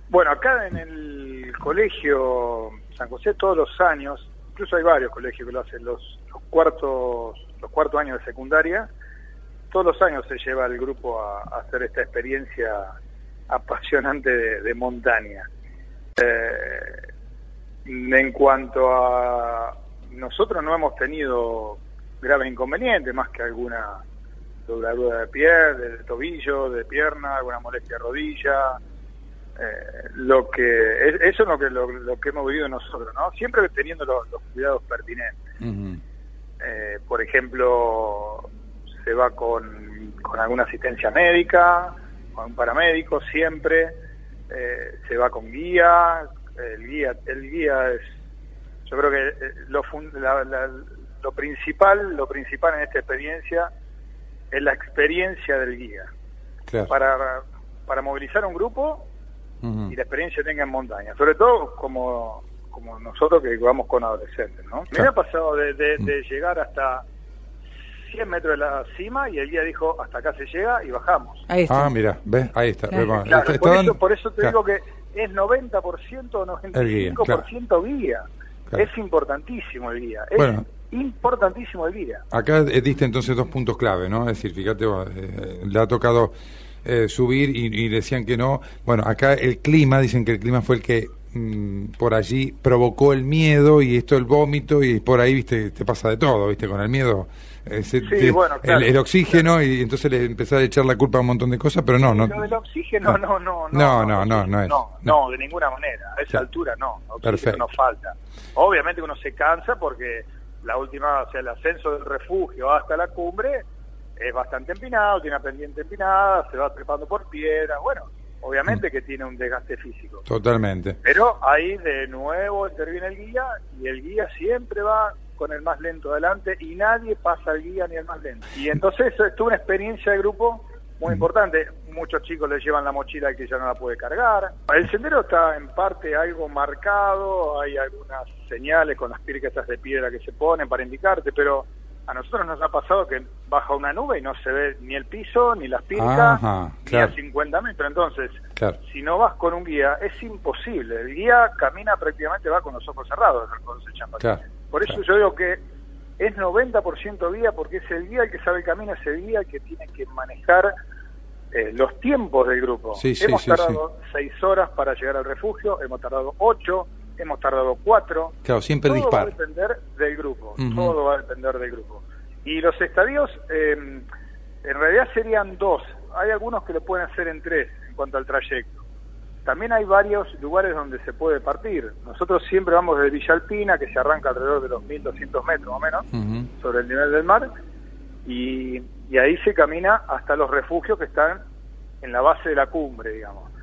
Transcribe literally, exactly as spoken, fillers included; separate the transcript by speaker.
Speaker 1: Bueno, acá en el colegio San José todos los años, incluso hay varios colegios que lo hacen, los, los cuartos los cuartos años de secundaria, todos los años se lleva el grupo a, a hacer esta experiencia apasionante de, de montaña. Eh, en cuanto a... Nosotros no hemos tenido graves inconvenientes, más que alguna dobladura de pie, de tobillo, de pierna, alguna molestia de rodilla. Eh, lo que es, eso es lo que lo, lo que hemos vivido nosotros, ¿no? Siempre teniendo los, los cuidados pertinentes. Uh-huh. Eh, por ejemplo, se va con, con alguna asistencia médica, con un paramédico siempre, eh, se va con guía, el guía, el guía es, yo creo que eh, lo, la, la, lo principal, lo principal en esta experiencia es la experiencia del guía, claro. para para movilizar un grupo uh-huh. y la experiencia que tenga en montaña, sobre todo como como nosotros que vamos con adolescentes, ¿no? Claro. Me ha pasado de, de, de llegar hasta cien metros de la cima y el guía dijo, hasta acá se llega y bajamos.
Speaker 2: Ahí está.
Speaker 3: Ah, mira, ¿ves? Ahí está.
Speaker 1: Claro, claro, por, eso, dando... por eso te claro. digo que es noventa por ciento o noventa y cinco por ciento guía. Claro. guía. Claro. Es importantísimo el guía. Es bueno, importantísimo el guía.
Speaker 3: Acá diste entonces dos puntos clave, ¿no? Es decir, fíjate, eh, le ha tocado eh, subir y, y decían que no. Bueno, acá el clima, dicen que el clima fue el que por allí provocó el miedo y esto el vómito y por ahí viste te pasa de todo, viste, con el miedo eh, se,
Speaker 1: sí,
Speaker 3: te,
Speaker 1: bueno, claro,
Speaker 3: el, el oxígeno
Speaker 1: claro.
Speaker 3: y entonces le empezás a echar la culpa a un montón de cosas, pero no, no.
Speaker 1: Lo del oxígeno no, no, no,
Speaker 3: no, no, no, no, es,
Speaker 1: no, no, no, de ninguna manera, a esa claro. altura no, oxígeno Perfecto. no falta. Obviamente uno se cansa porque la última, o sea, el ascenso del refugio hasta la cumbre es bastante empinado, tiene una pendiente empinada, se va trepando por piedras, bueno. Obviamente que tiene un desgaste físico.
Speaker 3: Totalmente.
Speaker 1: Pero ahí de nuevo interviene el guía y el guía siempre va con el más lento adelante y nadie pasa al guía ni el más lento. Y entonces esto es una experiencia de grupo muy mm. importante. Muchos chicos le llevan la mochila al que ya no la puede cargar. El sendero está en parte algo marcado, hay algunas señales con las pircas de piedra que se ponen para indicarte, pero a nosotros nos ha pasado que baja una nube y no se ve ni el piso, ni las pircas, Ajá, claro. ni a cincuenta metros. Entonces, claro. si no vas con un guía, es imposible. El guía camina prácticamente, va con los ojos cerrados cuando se echan claro, Por eso claro. yo digo que es noventa por ciento guía, porque es el guía el que sabe el camino, es el guía el que tiene que manejar eh, los tiempos del grupo.
Speaker 3: Sí, sí,
Speaker 1: hemos
Speaker 3: sí,
Speaker 1: tardado sí. seis horas para llegar al refugio, hemos tardado ocho, hemos tardado cuatro.
Speaker 3: Claro, siempre
Speaker 1: todo
Speaker 3: dispara.
Speaker 1: va a depender del grupo,
Speaker 3: uh-huh.
Speaker 1: todo va a depender del grupo. Y los estadios, eh, en realidad serían dos. Hay algunos que lo pueden hacer en tres, en cuanto al trayecto. También hay varios lugares donde se puede partir. Nosotros siempre vamos desde Villa Alpina, que se arranca alrededor de los mil doscientos metros, más o menos, uh-huh. sobre el nivel del mar, y, y ahí se camina hasta los refugios que están en la base de la cumbre, digamos.